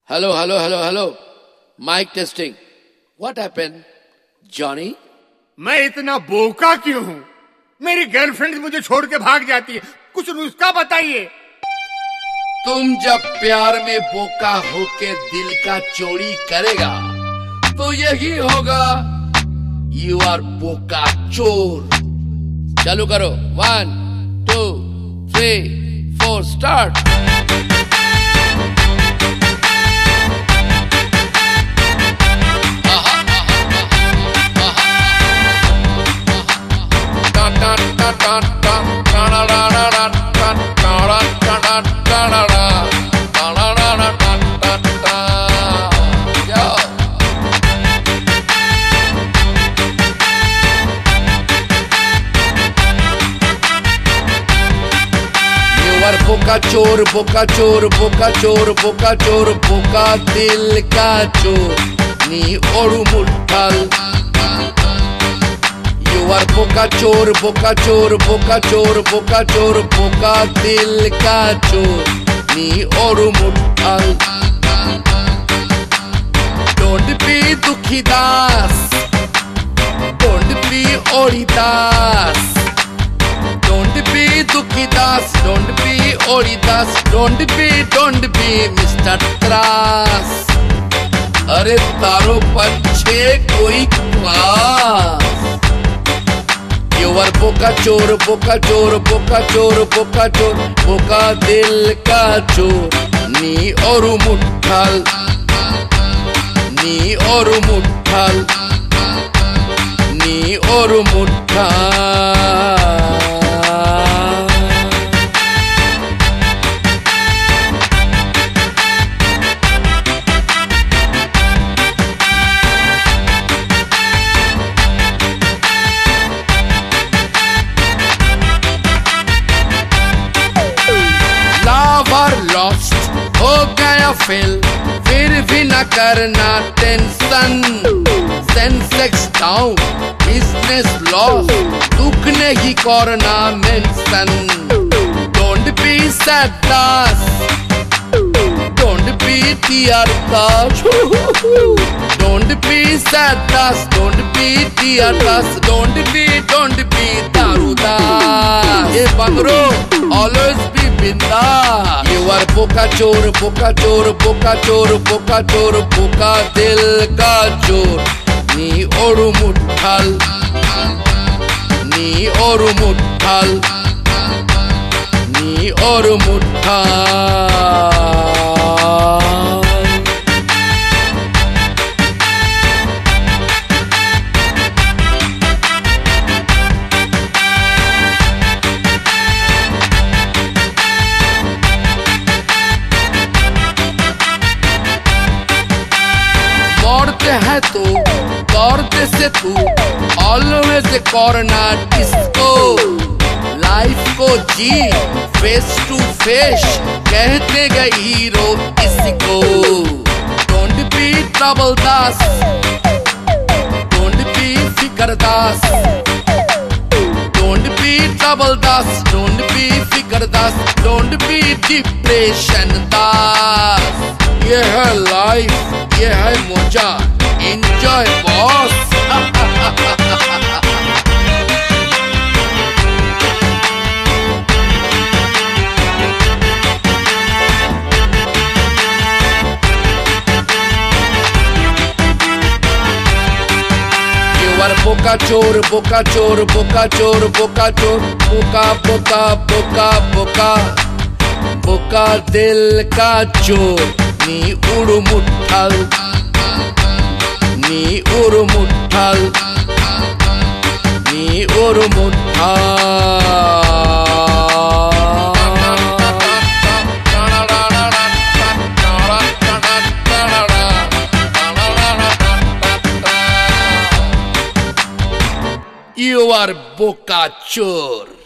Hello, hello, hello, hello. Mic testing. What happened? Johnny? मैं इतना बोका क्यों हूँ? मेरी गर्लफ्रेंड मुझे छोड़ के भाग जाती है। कुछ नुस्खा बताइए। तुम जब प्यार में बोका होके दिल का चोरी करेगा तो यही होगा, यू आर बोका चोर। चालू करो। 1, 2, 3, 4 स्टार्ट। बोका चोर, बोका चोर, बोका चोर, बोका चोर, बोका दिल का चोर नी ओडू मुट्ठल। You are बोका चोर, बोका चोर, बोका चोर, बोका चोर, बोका दिल का चोर नी ओडू मुट्ठल। Don't be दुखी दास, don't be ओडी दास, don't be दुखी दास, don't be ओडी दास, don't be Mr. त्रास। अरे तारो पंछे कोई क्लास। You are बोका चोर, बोका चोर, बोका चोर, बोका चोर, बोका दिल का चोर नी ओरू मुट्ठल, नी ओरू मुट्ठल, नी ओरू मुट्ठल। लॉस्ट हो गया फेल, फिर भी न करना tension. Sensex down, business loss, दुख नहीं करना mention. Don't be sad Das, don't be T R Das, don't be sad Das, don't be T R Das, don't be दारू दास। ये बंगरो ऑलवेज बी बिंदा। You are बोका चोर, बोका चोर, बोका चोर, बोका चोर, बोका दिल का चोर नी ओडू मुट्ठल, नी ओडू मुट्ठल, नी ओडू मुट्ठल। मरते है तो करते से तू ऑलवेज करना डिस्को। लाइफ को जी फेस टू फेस कहते गए हीरो इसको। Don't be trouble Das, don't be फिकर Das, don't be trouble Das, don't be फिकर Das, don't be depression Das. ये है लाइफ, ये है मजा, एंजॉय बॉस। You are बोका चोर, बोका चोर, बोका चोर, बोका चोर, बोका बोका बोका बोका, बोका दिल का चोर नी ओडू मुट्ठल, नी ओडू मुट्ठल, नी ओडू मुट्ठल। You are बोका चोर।